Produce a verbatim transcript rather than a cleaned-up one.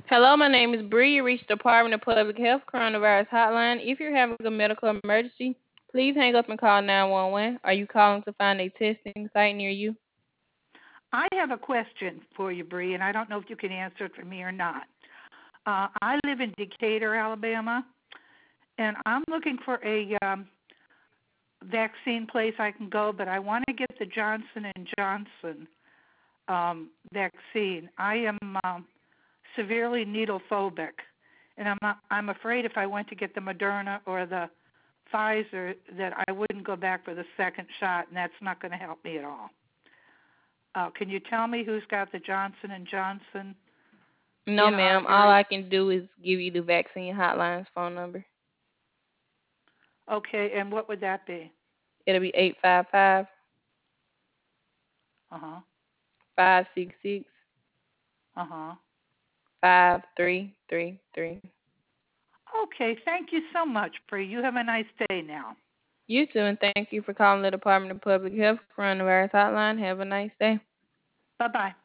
Hello, my name is Bree. You reached the Department of Public Health Coronavirus Hotline. If you're having a medical emergency, please hang up and call nine one one. Are you calling to find a testing site near you? I have a question for you, Bree, and I don't know if you can answer it for me or not. Uh, I live in Decatur, Alabama, and I'm looking for a um, vaccine place I can go, but I want to get the Johnson and Johnson um, vaccine. I am um, severely needle phobic, and I'm I'm afraid if I went to get the Moderna or the Pfizer that I wouldn't go back for the second shot, and that's not going to help me at all. Uh, can you tell me who's got the Johnson and Johnson No, in our ma'am. All area? I can do is give you the vaccine hotline's phone number. Okay, and what would that be? It'll be eight five five, Uh huh. five six six, Uh huh. five three three three. Okay, thank you so much, Bree. You have a nice day now. You too, and thank you for calling the Department of Public Health Coronavirus Hotline. Have a nice day. Bye bye.